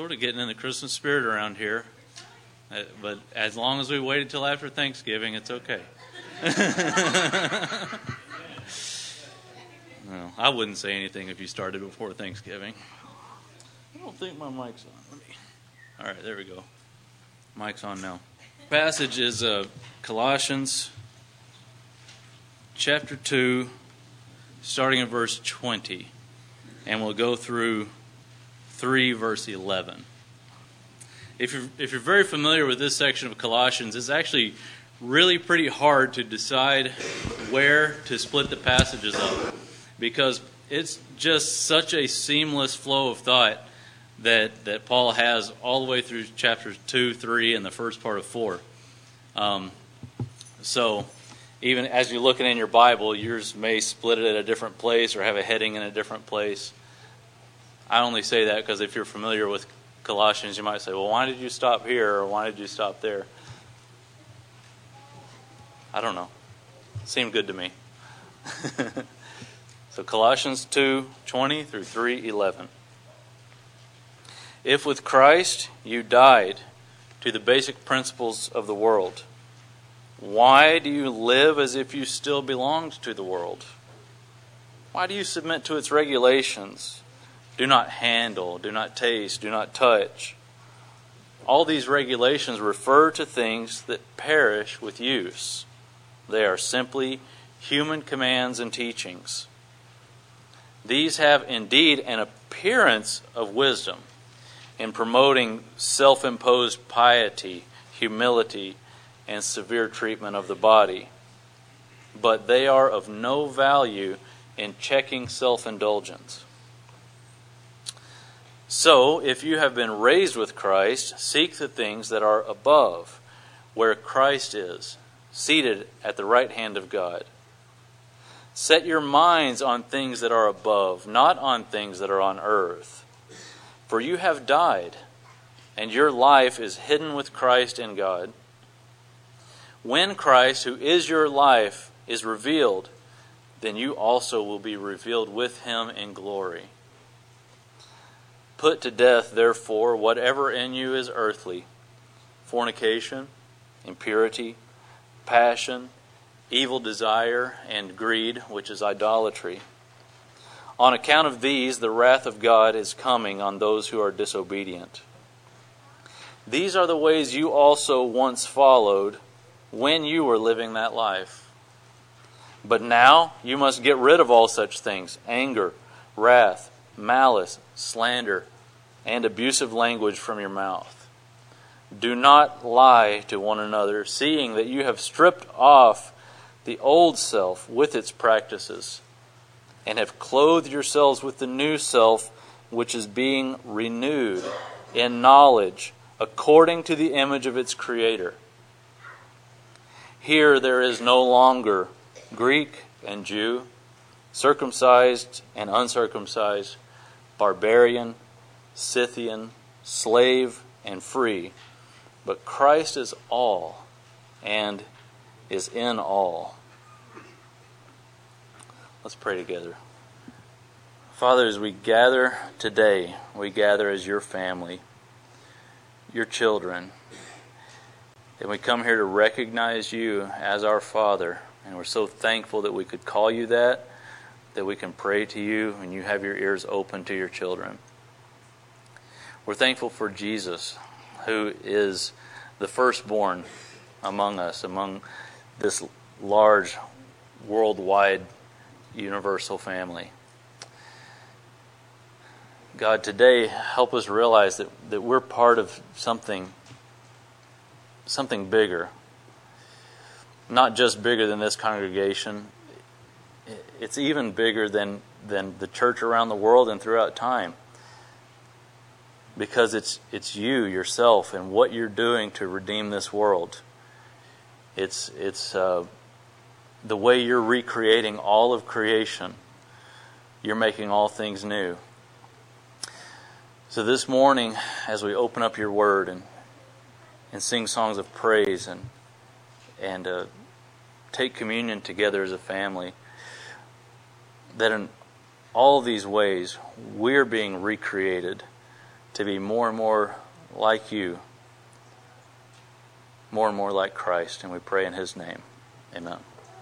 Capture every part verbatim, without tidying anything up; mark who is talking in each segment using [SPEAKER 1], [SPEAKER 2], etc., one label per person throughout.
[SPEAKER 1] sort of getting in the Christmas spirit around here. Uh, but as long as we wait until after Thanksgiving, it's okay. No, I wouldn't say anything if you started before Thanksgiving. I don't think my mic's on. Let me. All right, there we go. Mic's on now. Passage is uh, Colossians chapter two, starting at verse twenty, and we'll go through three, verse eleven. If you're, if you're very familiar with this section of Colossians, it's actually really pretty hard to decide where to split the passages up, because it's just such a seamless flow of thought that, that Paul has all the way through chapters two, three, and the first part of four. Um, so even as you're looking in your Bible, yours may split it at a different place or have a heading in a different place. I only say that because if you're familiar with Colossians, you might say, well, why did you stop here or why did you stop there? I don't know. It seemed good to me. So Colossians two twenty through three eleven. If with Christ you died to the basic principles of the world, why do you live as if you still belonged to the world? Why do you submit to its regulations? Do not handle, do not taste, do not touch. All these regulations refer to things that perish with use. They are simply human commands and teachings. These have indeed an appearance of wisdom in promoting self-imposed piety, humility, and severe treatment of the body. But they are of no value in checking self-indulgence. So, if you have been raised with Christ, seek the things that are above, where Christ is, seated at the right hand of God. Set your minds on things that are above, not on things that are on earth. For you have died, and your life is hidden with Christ in God. When Christ, who is your life, is revealed, then you also will be revealed with him in glory. Put to death, therefore, whatever in you is earthly: fornication, impurity, passion, evil desire, and greed, which is idolatry. On account of these, the wrath of God is coming on those who are disobedient. These are the ways you also once followed when you were living that life. But now you must get rid of all such things: anger, wrath, malice, slander, and abusive language from your mouth. Do not lie to one another, seeing that you have stripped off the old self with its practices, and have clothed yourselves with the new self, which is being renewed in knowledge according to the image of its Creator. Here there is no longer Greek and Jew, circumcised and uncircumcised, barbarian, Scythian, slave and free, but Christ is all and is in all. Let's pray together. Father, as we gather today, we gather as your family, your children, and we come here to recognize you as our Father, and we're so thankful that we could call you that, that we can pray to you, and you have your ears open to your children. We're thankful for Jesus, who is the firstborn among us, among this large, worldwide, universal family. God, today, help us realize that, that we're part of something, something bigger. Not just bigger than this congregation. It's even bigger than, than the church around the world and throughout time. Because it's it's you, yourself, and what you're doing to redeem this world. It's it's uh, the way you're recreating all of creation. You're making all things new. So this morning, as we open up your word and and sing songs of praise and and uh, take communion together as a family, that in all these ways we're being recreated to be more and more like you, more and more like Christ. And we pray in His name. Amen.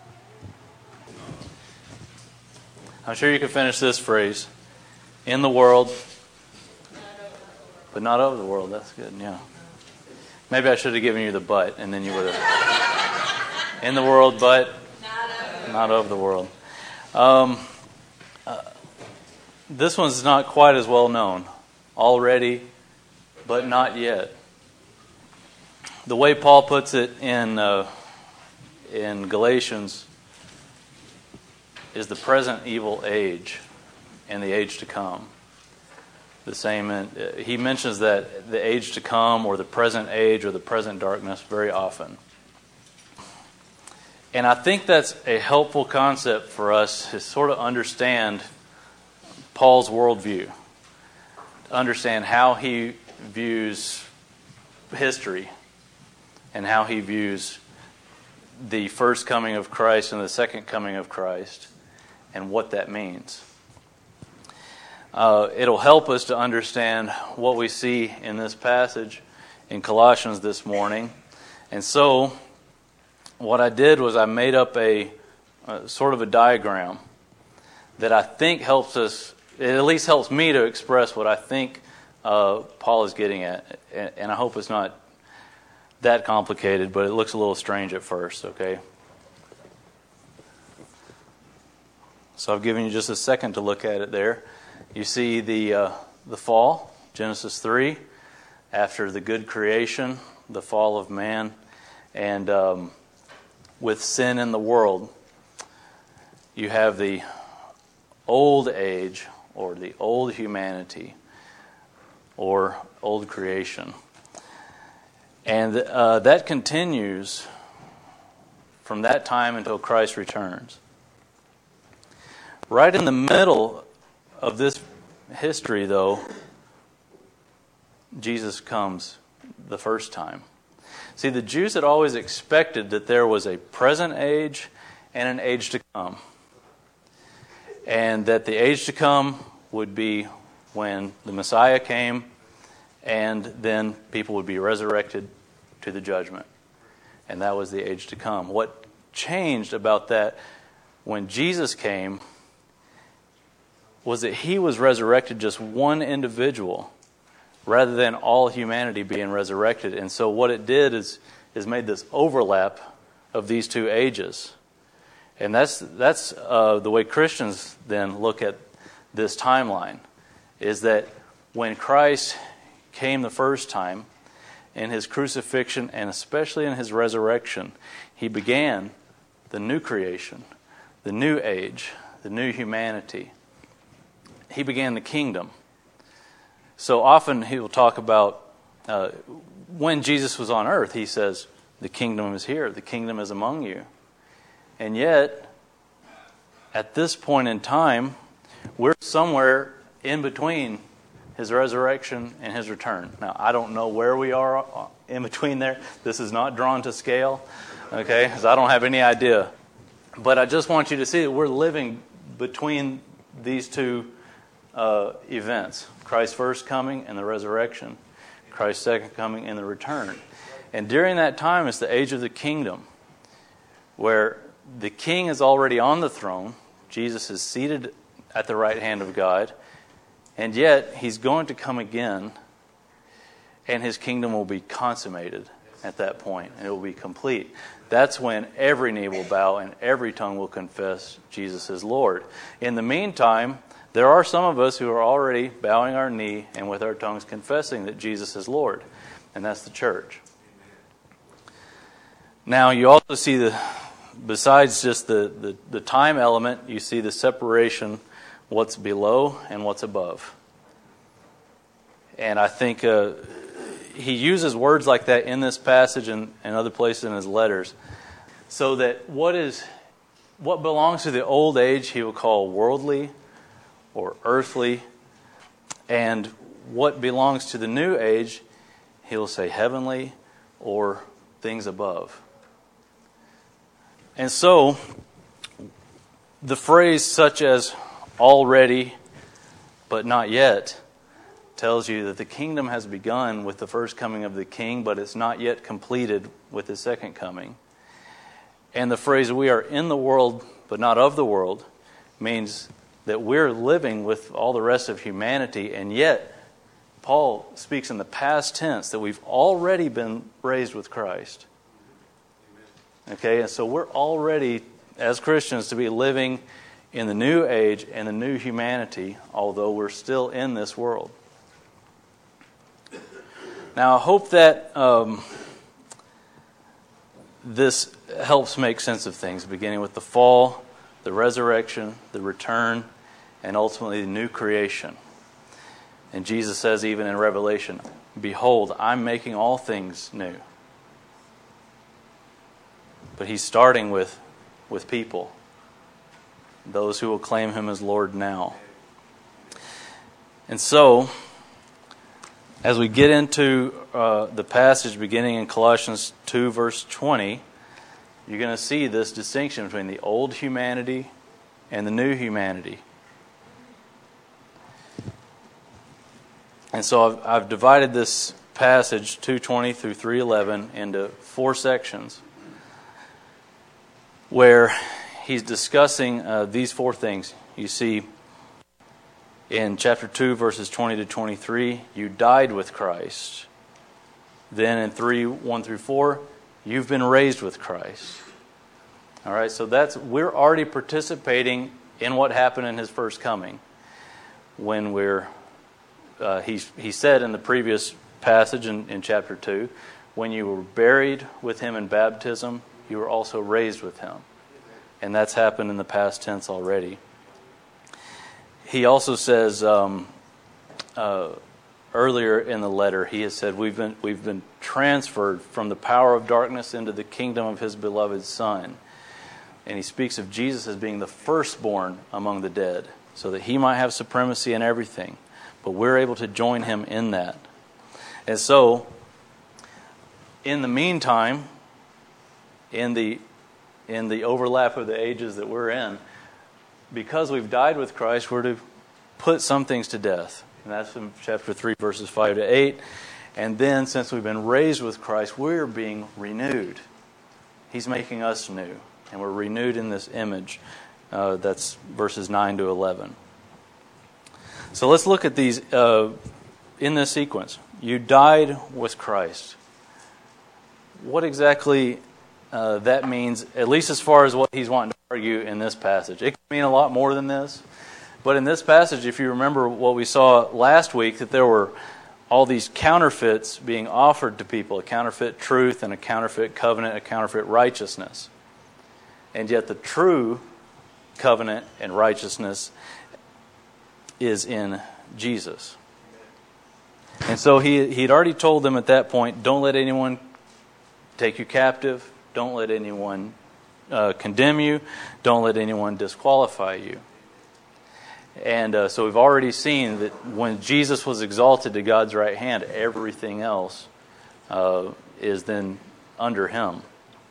[SPEAKER 1] I'm sure you can finish this phrase. In the world, but not of the world. That's good, yeah. Maybe I should have given you the but, and then you would have. In the world, but not of the world. Um, uh, this one's not quite as well known. Already, but not yet. The way Paul puts it in uh, in Galatians is the present evil age and the age to come. The same. In, uh, he mentions that the age to come, or the present age, or the present darkness, very often. And I think that's a helpful concept for us to sort of understand Paul's worldview, to understand how he views history and how he views the first coming of Christ and the second coming of Christ and what that means. Uh, it'll help us to understand what we see in this passage in Colossians this morning. And so, what I did was I made up a, a sort of a diagram that I think helps us, it at least helps me to express what I think uh, Paul is getting at. And, and I hope it's not that complicated, but it looks a little strange at first, okay? So I've given you just a second to look at it there. You see the uh, the fall, Genesis three, after the good creation, the fall of man, and um, with sin in the world, you have the old age, or the old humanity, or old creation. And uh, that continues from that time until Christ returns. Right in the middle of this history, though, Jesus comes the first time. See, the Jews had always expected that there was a present age and an age to come. And that the age to come would be when the Messiah came, and then people would be resurrected to the judgment. And that was the age to come. What changed about that when Jesus came was that He was resurrected just one individual rather than all humanity being resurrected. And so what it did is, is made this overlap of these two ages. And that's that's uh, the way Christians then look at this timeline, is that when Christ came the first time, in His crucifixion and especially in His resurrection, He began the new creation, the new age, the new humanity. He began the kingdom. So often He will talk about uh, when Jesus was on earth, He says, the kingdom is here, the kingdom is among you. And yet, at this point in time, we're somewhere in between His resurrection and His return. Now, I don't know where we are in between there. This is not drawn to scale, okay, because I don't have any idea. But I just want you to see that we're living between these two uh, events. Christ's first coming and the resurrection. Christ's second coming and the return. And during that time is the age of the kingdom, where the king is already on the throne. Jesus is seated at the right hand of God. And yet, He's going to come again, and His kingdom will be consummated at that point, and it will be complete. That's when every knee will bow and every tongue will confess Jesus is Lord. In the meantime, there are some of us who are already bowing our knee and with our tongues confessing that Jesus is Lord, and that's the church. Now, you also see the, besides just the, the, the time element, you see the separation, what's below and what's above. And I think uh, he uses words like that in this passage and, and other places in his letters, so that what is what belongs to the old age he will call worldly or earthly, and what belongs to the new age he'll say heavenly or things above. And so the phrase such as already but not yet tells you that the kingdom has begun with the first coming of the king, but it's not yet completed with his second coming. And the phrase, we are in the world, but not of the world, means that we're living with all the rest of humanity, and yet Paul speaks in the past tense that we've already been raised with Christ. Okay, and so we're already, as Christians, to be living in the new age and the new humanity, although we're still in this world. Now, I hope that um, this helps make sense of things, beginning with the fall, the resurrection, the return, and ultimately the new creation. And Jesus says even in Revelation, "Behold, I'm making all things new." But he's starting with, with people, those who will claim him as Lord now. And so, as we get into uh, the passage beginning in Colossians two, verse twenty, you're going to see this distinction between the old humanity and the new humanity. And so I've, I've divided this passage, two twenty through three eleven, into four sections where he's discussing uh, these four things. You see, in chapter two, verses twenty to twenty-three, you died with Christ. Then in three, one through four, you've been raised with Christ. All right, so that's we're already participating in what happened in his first coming. When we're, uh, he, he said in the previous passage in, in chapter two, when you were buried with him in baptism, you were also raised with him. And that's happened in the past tense already. He also says um, uh, earlier in the letter, he has said we've been we've been transferred from the power of darkness into the kingdom of his beloved Son. And he speaks of Jesus as being the firstborn among the dead, so that he might have supremacy in everything. But we're able to join him in that. And so, in the meantime, in the in the overlap of the ages that we're in, because we've died with Christ, we're to put some things to death. And that's in chapter three, verses five to eight. And then, since we've been raised with Christ, we're being renewed. He's making us new. And we're renewed in this image. Uh, that's verses nine to eleven. So let's look at these uh, in this sequence. You died with Christ. What exactly uh, that means, at least as far as what he's wanting to argue in this passage. It can mean a lot more than this. But in this passage, if you remember what we saw last week, that there were all these counterfeits being offered to people. A counterfeit truth and a counterfeit covenant, a counterfeit righteousness. And yet the true covenant and righteousness is in Jesus. And so he he had already told them at that point, don't let anyone take you captive. Don't let anyone uh, condemn you. Don't let anyone disqualify you. And uh, so we've already seen that when Jesus was exalted to God's right hand, everything else uh, is then under him.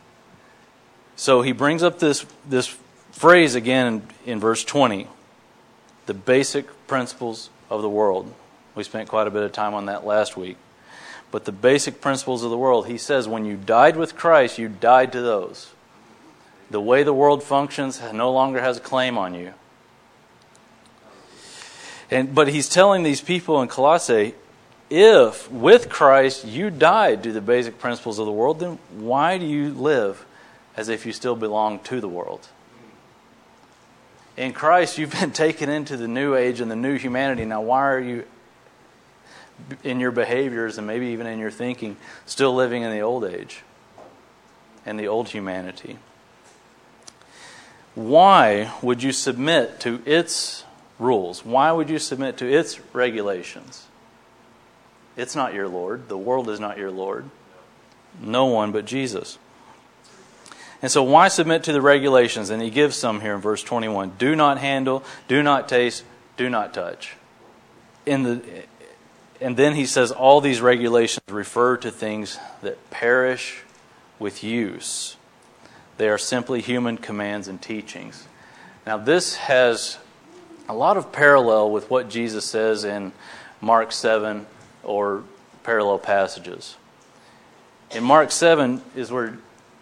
[SPEAKER 1] So he brings up this, this phrase again in, in verse twenty. The basic principles of the world. We spent quite a bit of time on that last week. But the basic principles of the world, he says, when you died with Christ, you died to those. The way the world functions no longer has a claim on you. And but he's telling these people in Colossae, if with Christ you died to the basic principles of the world, then why do you live as if you still belong to the world? In Christ, you've been taken into the new age and the new humanity. Now, why are you, in your behaviors and maybe even in your thinking, still living in the old age and the old humanity? Why would you submit to its rules? Why would you submit to its regulations? It's not your Lord. The world is not your Lord. No one but Jesus. And so why submit to the regulations? And he gives some here in verse twenty-one. Do not handle, do not taste, do not touch. In the, and then he says all these regulations refer to things that perish with use. They are simply human commands and teachings. Now this has a lot of parallel with what Jesus says in Mark seven or parallel passages. In Mark seven is where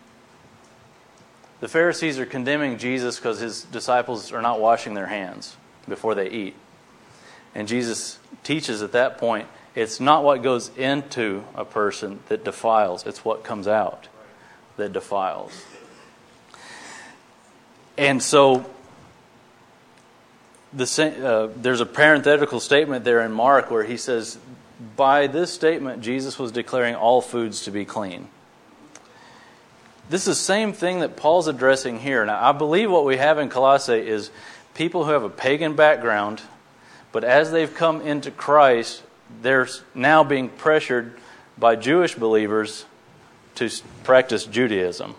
[SPEAKER 1] the Pharisees are condemning Jesus because his disciples are not washing their hands before they eat. And Jesus teaches at that point, it's not what goes into a person that defiles, it's what comes out that defiles. And so the uh, there's a parenthetical statement there in Mark where he says, by this statement, Jesus was declaring all foods to be clean. This is the same thing that Paul's addressing here. Now, I believe what we have in Colossae is people who have a pagan background, but as they've come into Christ, they're now being pressured by Jewish believers to practice Judaism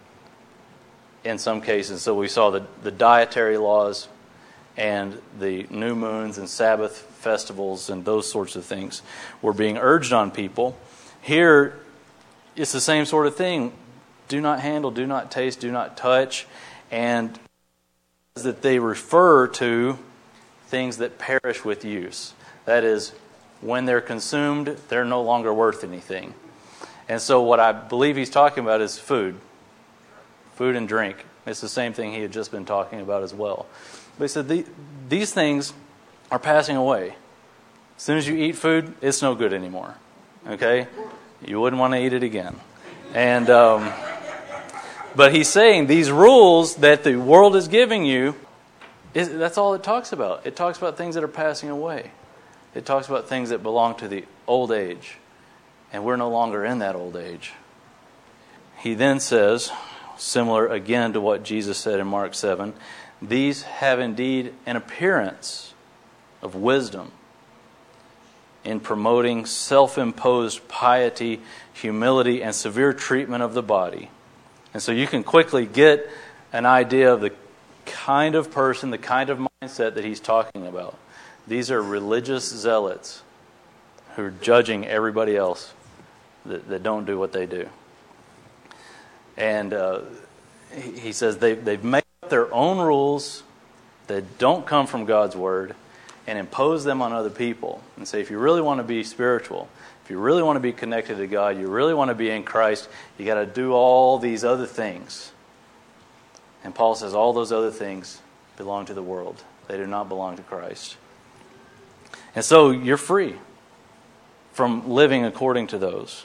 [SPEAKER 1] in some cases. So we saw the, the dietary laws and the new moons and Sabbath festivals and those sorts of things were being urged on people. Here, it's the same sort of thing. Do not handle, do not taste, do not touch. And that they refer to things that perish with use. That is, when they're consumed, they're no longer worth anything. And so what I believe he's talking about is food. Food and drink. It's the same thing he had just been talking about as well. But he said, these things are passing away. As soon as you eat food, it's no good anymore. Okay? You wouldn't want to eat it again. And um, but he's saying these rules that the world is giving you, is, that's all it talks about. It talks about things that are passing away. It talks about things that belong to the old age. And we're no longer in that old age. He then says, similar again to what Jesus said in Mark seven, these have indeed an appearance of wisdom in promoting self-imposed piety, humility, and severe treatment of the body. And so you can quickly get an idea of the kind of person, the kind of mindset that he's talking about. These are religious zealots who are judging everybody else that, that don't do what they do. And uh, he, he says they, they've made up their own rules that don't come from God's Word and impose them on other people. And say, if you really want to be spiritual, if you really want to be connected to God, you really want to be in Christ, you got to do all these other things. And Paul says all those other things belong to the world. They do not belong to Christ. And so you're free from living according to those.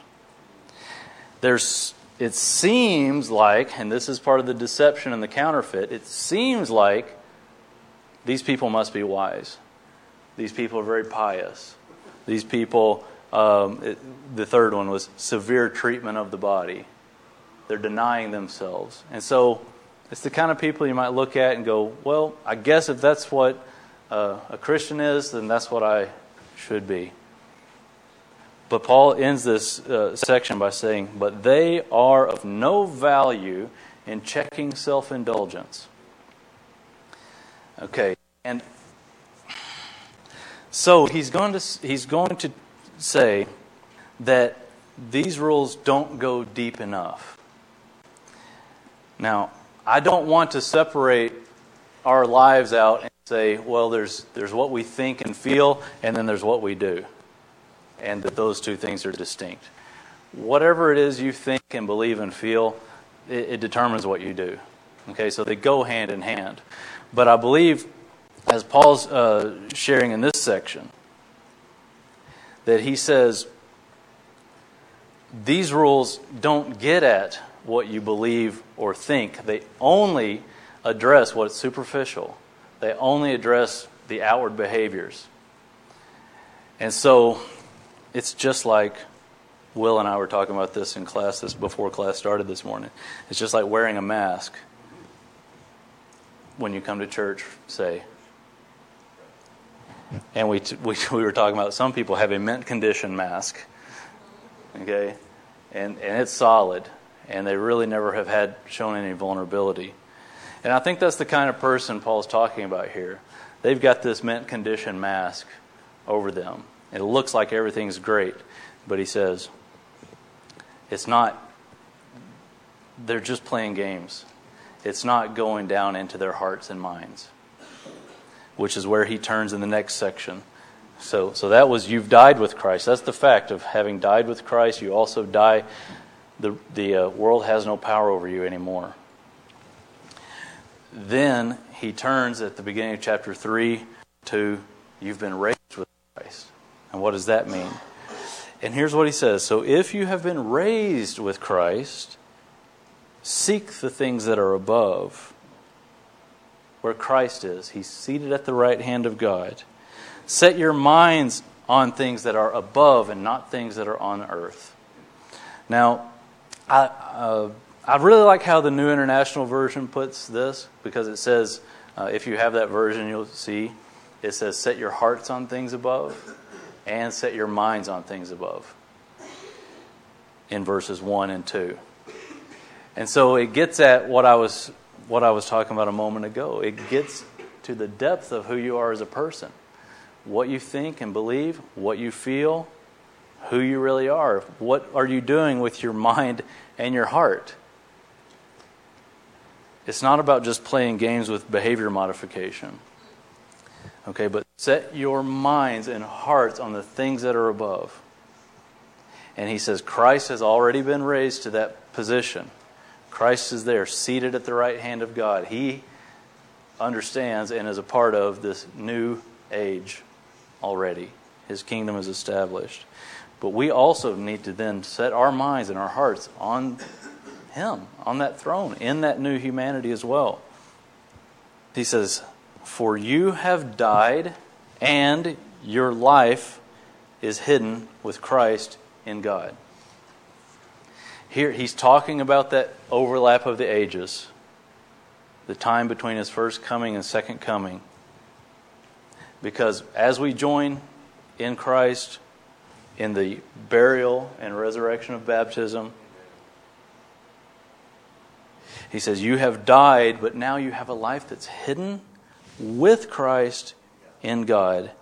[SPEAKER 1] There's, it seems like, and this is part of the deception and the counterfeit, it seems like these people must be wise. These people are very pious. These people, um, it, the third one was severe treatment of the body. They're denying themselves. And so it's the kind of people you might look at and go, well, I guess if that's what uh, a Christian is, then that's what I should be. But Paul ends this uh, section by saying, but they are of no value in checking self-indulgence. Okay, and so he's going to he's going to say that these rules don't go deep enough. Now, I don't want to separate our lives out and say, well, there's there's what we think and feel, and then there's what we do, and that those two things are distinct. Whatever it is you think and believe and feel, it, it determines what you do. Okay, so they go hand in hand. But I believe, as Paul's uh, sharing in this section, that he says these rules don't get at what you believe or think. They only address what's superficial. They only address the outward behaviors. And so it's just like Will and I were talking about this in class this before class started this morning. It's just like wearing a mask when you come to church, say. And we t- we we were talking about some people have a mint condition mask, okay, and and it's solid, and they really never have had shown any vulnerability. And I think that's the kind of person Paul's talking about here. They've got this mint condition mask over them. It looks like everything's great, but he says it's not. They're just playing games. It's not going down into their hearts and minds, which is where he turns in the next section, So, so that was, you've died with Christ. That's the fact of having died with Christ. You also die. The, the uh, world has no power over you anymore. Then he turns at the beginning of chapter three to, you've been raised with Christ. And what does that mean? And here's what he says. So if you have been raised with Christ, seek the things that are above, where Christ is. He's seated at the right hand of God. Set your minds on things that are above and not things that are on earth. Now, I uh, I really like how the New International Version puts this, because it says, uh, if you have that version, you'll see, it says, set your hearts on things above and set your minds on things above, in verses one and two. And so it gets at what I was what I was talking about a moment ago. It gets to the depth of who you are as a person. What you think and believe, what you feel, who you really are. What are you doing with your mind and your heart? It's not about just playing games with behavior modification. Okay, but set your minds and hearts on the things that are above. And he says Christ has already been raised to that position. Christ is there, seated at the right hand of God. He understands and is a part of this new age already. His kingdom is established. But we also need to then set our minds and our hearts on Him, on that throne, in that new humanity as well. He says, for you have died, and your life is hidden with Christ in God. Here he's talking about that overlap of the ages, the time between His first coming and second coming. Because as we join in Christ in the burial and resurrection of baptism, he says, you have died, but now you have a life that's hidden with Christ in God.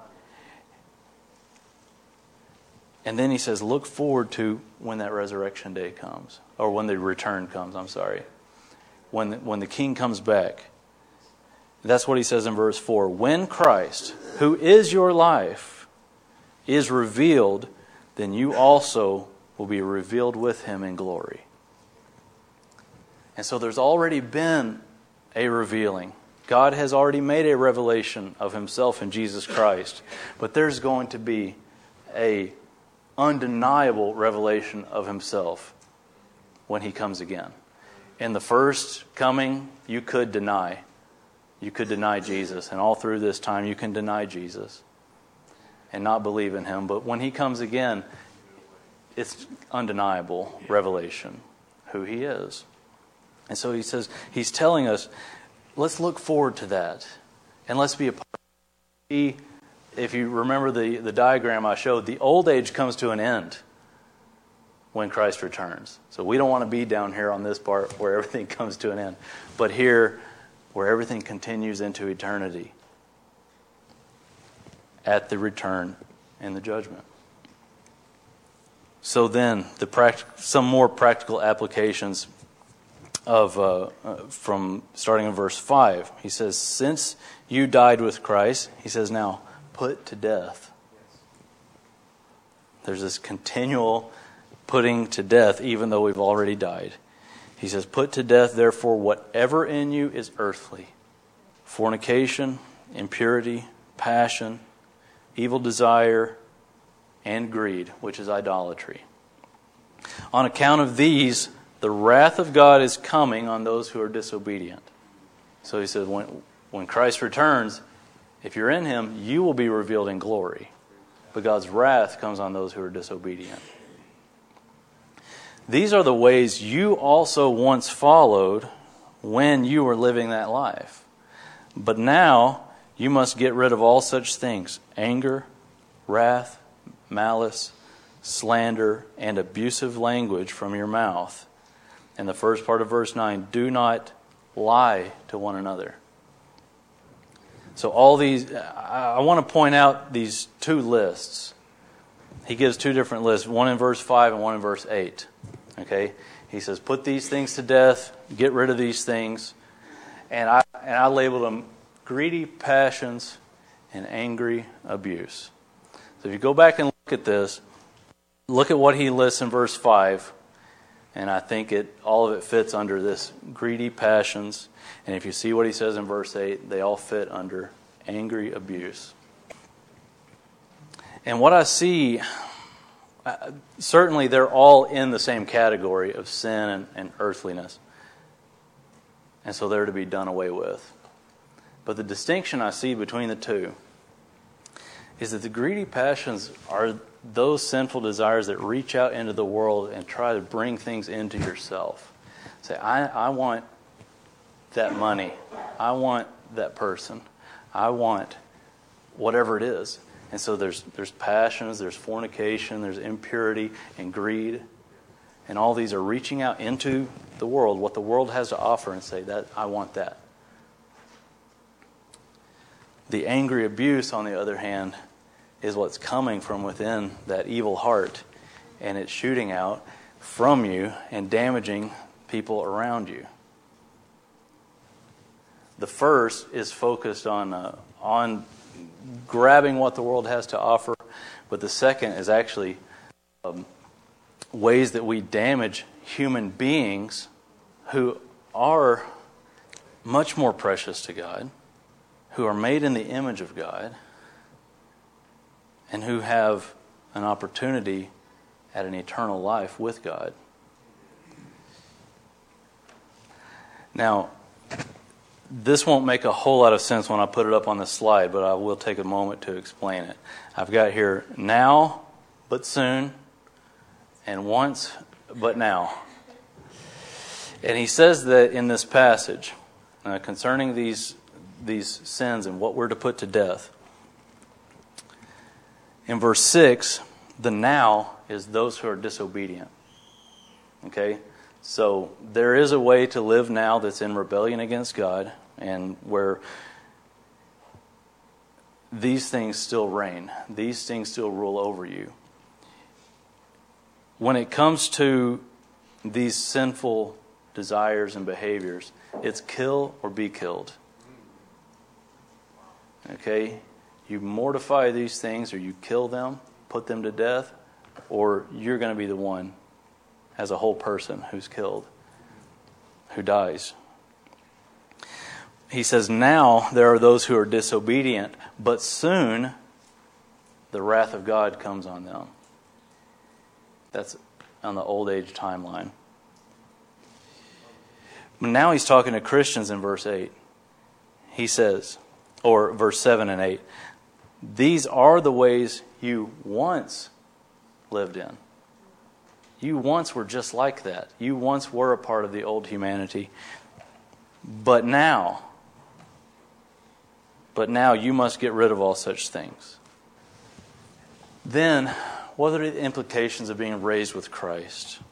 [SPEAKER 1] And then he says, look forward to when that resurrection day comes, or when the return comes, I'm sorry. When the, when the King comes back. That's what he says in verse four. When Christ, who is your life, is revealed, then you also will be revealed with Him in glory. And so there's already been a revealing. God has already made a revelation of Himself in Jesus Christ. But there's going to be a undeniable revelation of Himself when He comes again. In the first coming, you could deny. You could deny Jesus. And all through this time, you can deny Jesus and not believe in Him. But when He comes again, it's undeniable revelation who He is. And so He says, He's telling us, let's look forward to that. And let's be a part of it. If you remember the, the diagram I showed, the old age comes to an end when Christ returns. So we don't want to be down here on this part where everything comes to an end. But here, where everything continues into eternity at the return and the judgment. So then, the practic- some more practical applications of uh, uh, from starting in verse five. He says, since you died with Christ, he says, now put to death. There's this continual putting to death, even though we've already died. He says, put to death, therefore, whatever in you is earthly. Fornication, impurity, passion, evil desire, and greed, which is idolatry. On account of these, the wrath of God is coming on those who are disobedient. So he says, when, when Christ returns, if you're in Him, you will be revealed in glory. But God's wrath comes on those who are disobedient. These are the ways you also once followed when you were living that life. But now you must get rid of all such things: anger, wrath, malice, slander, and abusive language from your mouth. And the first part of verse nine, do not lie to one another. So all these, I want to point out these two lists. He gives two different lists, one in verse five and one in verse eight. Okay, he says, put these things to death, get rid of these things. And I and I labeled them greedy passions and angry abuse. So if you go back and look at this, look at what he lists in verse five, and I think it all of it fits under this greedy passions. And if you see what he says in verse eight, they all fit under angry abuse. And what I see, uh, certainly they're all in the same category of sin and, and earthliness. And so they're to be done away with. But the distinction I see between the two is that the greedy passions are those sinful desires that reach out into the world and try to bring things into yourself. Say, I, I want that money. I want that person. I want whatever it is. And so there's there's passions, there's fornication, there's impurity and greed. And all these are reaching out into the world, what the world has to offer, and say, that I want that. The angry abuse, on the other hand, is what's coming from within that evil heart, and it's shooting out from you and damaging people around you. The first is focused on uh, on grabbing what the world has to offer, but the second is actually um, ways that we damage human beings who are much more precious to God, who are made in the image of God, and who have an opportunity at an eternal life with God. Now, this won't make a whole lot of sense when I put it up on the slide, but I will take a moment to explain it. I've got here now, but soon, and once, but now. And he says that in this passage, uh, concerning these, these sins and what we're to put to death, in verse six, the now is those who are disobedient. Okay? So there is a way to live now that's in rebellion against God, and where these things still reign. These things still rule over you. When it comes to these sinful desires and behaviors, it's kill or be killed. Okay? You mortify these things, or you kill them, put them to death, or you're going to be the one as a whole person who's killed, who dies. He says, now there are those who are disobedient, but soon the wrath of God comes on them. That's on the old age timeline. But now he's talking to Christians in verse eight. He says, or verse seven and eight, these are the ways you once lived in. You once were just like that. You once were a part of the old humanity. But now, but now you must get rid of all such things. Then, what are the implications of being raised with Christ?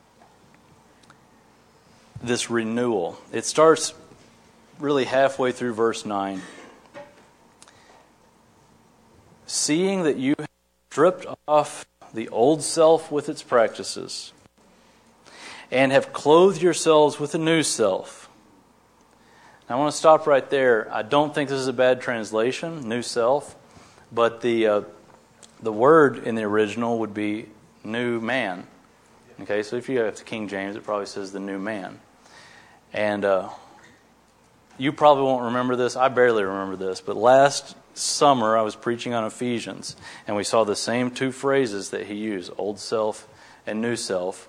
[SPEAKER 1] This renewal. It starts really halfway through verse nine. Seeing that you have stripped off the old self with its practices, and have clothed yourselves with a new self. Now, I want to stop right there. I don't think this is a bad translation, new self, but the uh, the word in the original would be new man. Okay, so if you have the King James, it probably says the new man. And uh, you probably won't remember this. I barely remember this, but last summer I was preaching on Ephesians, and we saw the same two phrases that he used, old self and new self,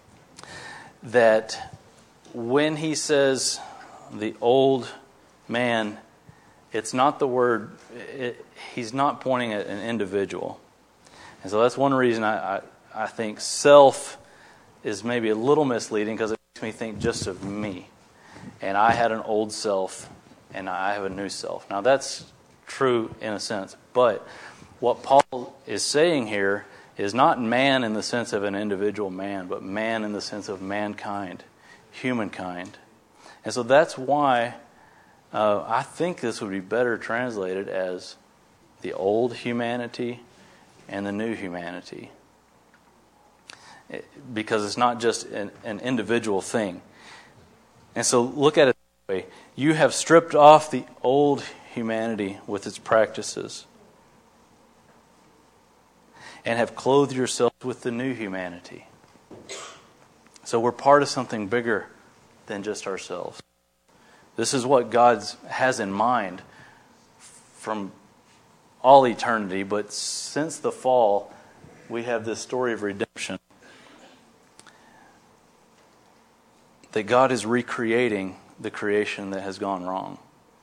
[SPEAKER 1] that when he says the old man, it's not the word, it, he's not pointing at an individual. And so that's one reason I, I, I think self is maybe a little misleading, because it makes me think just of me. And I had an old self, and I have a new self. Now that's true in a sense, but what Paul is saying here is not man in the sense of an individual man, but man in the sense of mankind, humankind. And so that's why uh, I think this would be better translated as the old humanity and the new humanity, it, because it's not just an, an individual thing. And so look at it this way. You have stripped off the old humanity with its practices. and have clothed yourselves with the new humanity. So we're part of something bigger than just ourselves. This is what God has in mind from all eternity, but since the fall, we have this story of redemption. That God is recreating the creation that has gone wrong.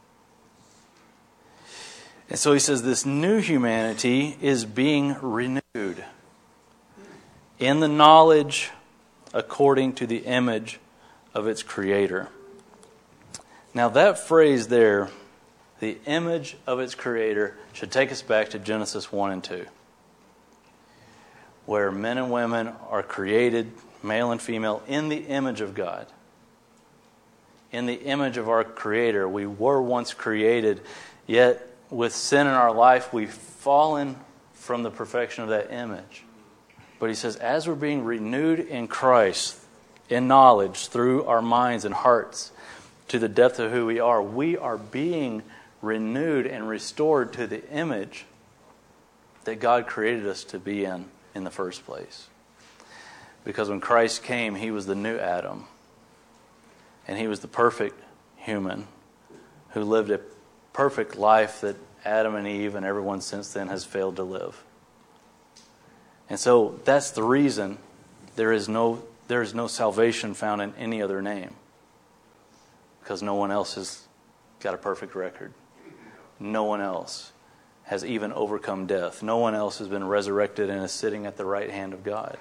[SPEAKER 1] And so he says this new humanity is being renewed in the knowledge according to the image of its creator. Now that phrase there, the image of its creator, should take us back to Genesis one and two. Where men and women are created, male and female, in the image of God. In the image of our Creator. We were once created, yet with sin in our life, we've fallen from the perfection of that image. But he says, as we're being renewed in Christ, in knowledge, through our minds and hearts, to the depth of who we are, we are being renewed and restored to the image that God created us to be in, in the first place. Because when Christ came, He was the new Adam. And He was the perfect human who lived a perfect life that Adam and Eve and everyone since then has failed to live. And so that's the reason there is no there is no salvation found in any other name. Because no one else has got a perfect record. No one else has even overcome death. No one else has been resurrected and is sitting at the right hand of God.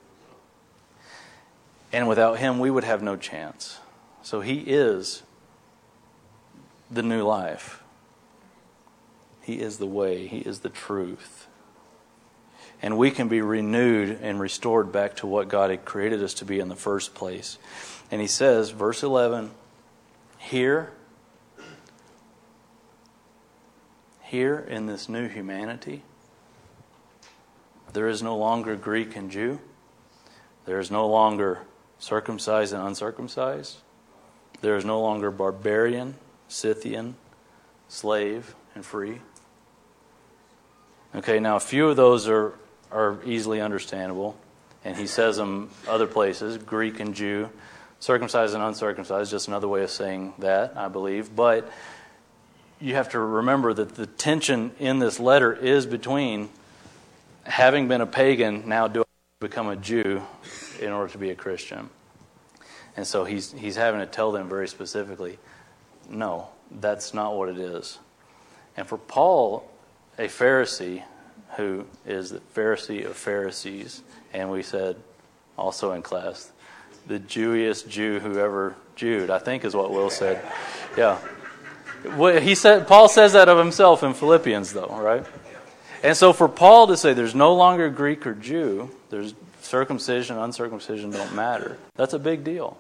[SPEAKER 1] And without Him, we would have no chance. So He is the new life. He is the way. He is the truth. And we can be renewed and restored back to what God had created us to be in the first place. And he says, verse eleven, here, here in this new humanity, there is no longer Greek and Jew. There is no longer circumcised and uncircumcised. There is no longer barbarian, Scythian, slave, and free. Okay, now a few of those are, are easily understandable. And he says them other places, Greek and Jew, circumcised and uncircumcised, just another way of saying that, I believe. But you have to remember that the tension in this letter is between having been a pagan, now do I become a Jew in order to be a Christian? And so he's he's having to tell them very specifically, no, that's not what it is. And for Paul, a Pharisee, who is the Pharisee of Pharisees, and we said also in class, the Jewiest Jew who ever Jewed, I think is what Will said. Yeah. He said, Paul says that of himself in Philippians, though, right? And so for Paul to say there's no longer Greek or Jew, there's circumcision, uncircumcision don't matter. That's a big deal.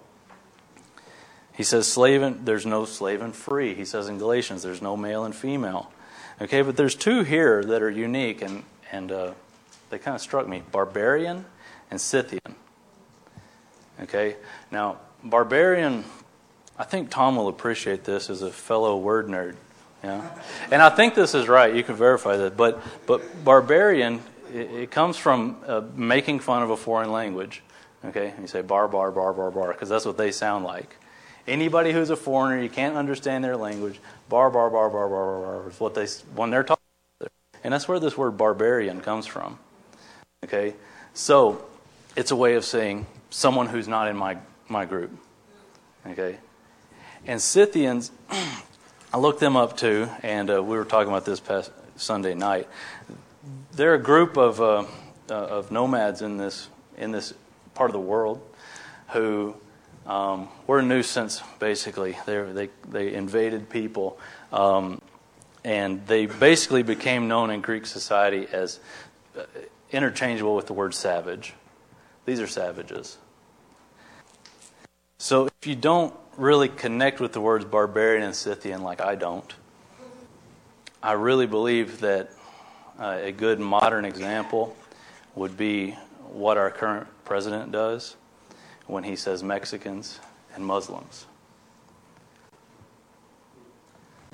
[SPEAKER 1] He says slave and, there's no slave and free. He says in Galatians there's no male and female. Okay, but there's two here that are unique and, and uh, they kind of struck me. Barbarian and Scythian. Okay, now barbarian, I think Tom will appreciate this as a fellow word nerd. Yeah, and I think this is right. You can verify that. But but barbarian, it, it comes from uh, making fun of a foreign language. Okay, and you say bar bar bar bar bar because that's what they sound like. Anybody who's a foreigner, you can't understand their language. Bar bar bar bar bar bar bar is what they when they're talking. And that's where this word barbarian comes from. Okay, so it's a way of saying someone who's not in my my group. Okay, and Scythians. I looked them up too, and uh, we were talking about this past Sunday night. They're a group of uh, uh, of nomads in this in this part of the world who um, were a nuisance. Basically, they they they invaded people, um, and they basically became known in Greek society as uh, interchangeable with the word savage. These are savages. So if you don't really connect with the words barbarian and Scythian like I don't, I really believe that uh, a good modern example would be what our current president does when he says Mexicans and Muslims.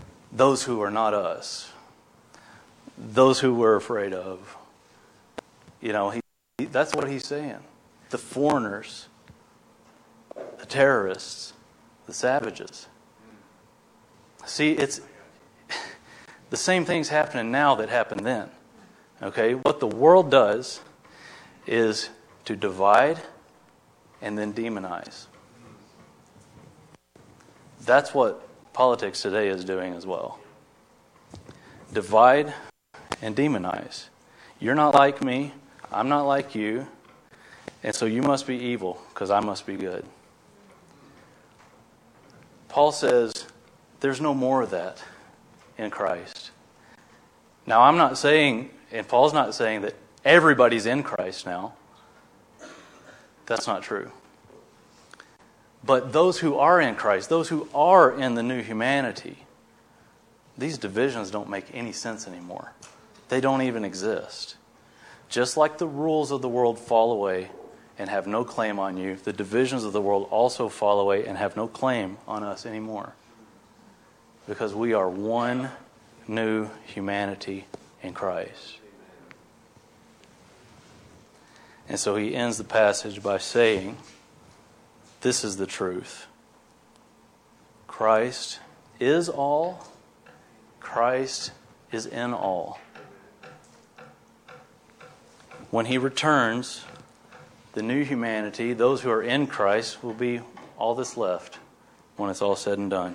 [SPEAKER 1] Those who are not us. Those who we're afraid of. You know, he, he that's what he's saying. The foreigners, the terrorists, the savages. See, it's the same thing's happening now that happened then. Okay? What the world does is to divide and then demonize. That's what politics today is doing as well. Divide and demonize. You're not like me. I'm not like you. And so you must be evil because I must be good. Paul says there's no more of that in Christ. Now, I'm not saying, and Paul's not saying that everybody's in Christ now. That's not true. But those who are in Christ, those who are in the new humanity, these divisions don't make any sense anymore. They don't even exist. Just like the rules of the world fall away and have no claim on you, the divisions of the world also fall away and have no claim on us anymore. Because we are one new humanity in Christ. And so he ends the passage by saying, this is the truth. Christ is all. Christ is in all. When he returns, the new humanity, those who are in Christ, will be all that's left when it's all said and done.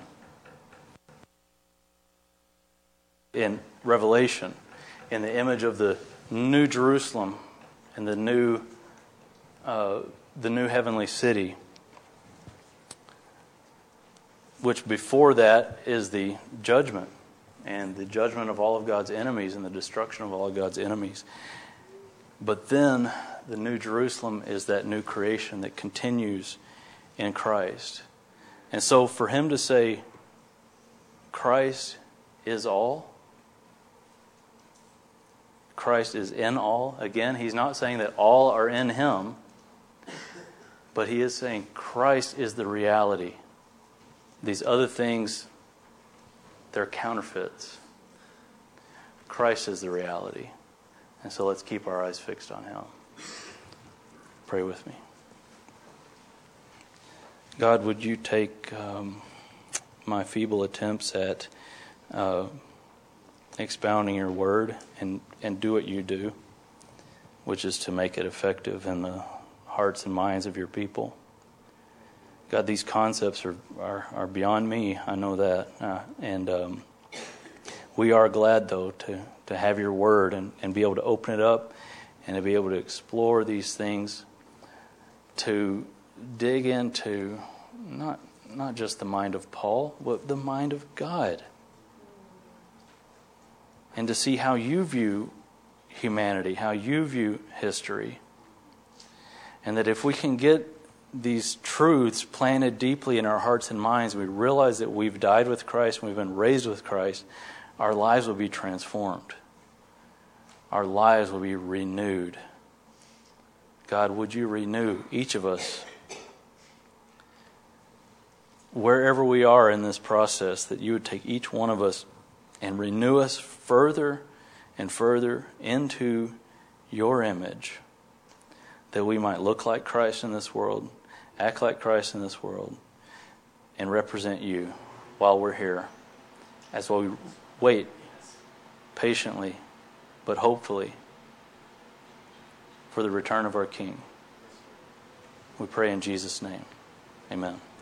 [SPEAKER 1] In Revelation, in the image of the new Jerusalem and the new, uh, the new heavenly city, which before that is the judgment, and the judgment of all of God's enemies and the destruction of all of God's enemies. But then the new Jerusalem is that new creation that continues in Christ. And so for him to say, Christ is all, Christ is in all, again, he's not saying that all are in him, but he is saying Christ is the reality. These other things, they're counterfeits. Christ is the reality. And so let's keep our eyes fixed on him. Pray with me. God, would you take um, my feeble attempts at uh, expounding your word and, and do what you do, which is to make it effective in the hearts and minds of your people. God, these concepts are, are, are beyond me. I know that. Uh, and um, we are glad, though, to, to have your word and, and be able to open it up and to be able to explore these things, to dig into not, not just the mind of Paul, but the mind of God. And to see how you view humanity, how you view history. And that if we can get these truths planted deeply in our hearts and minds, we realize that we've died with Christ and we've been raised with Christ, our lives will be transformed. Our lives will be renewed. God, would you renew each of us, wherever we are in this process, that you would take each one of us and renew us further and further into your image, that we might look like Christ in this world, act like Christ in this world, and represent you while we're here, as we wait patiently, but hopefully, for the return of our King. We pray in Jesus' name. Amen.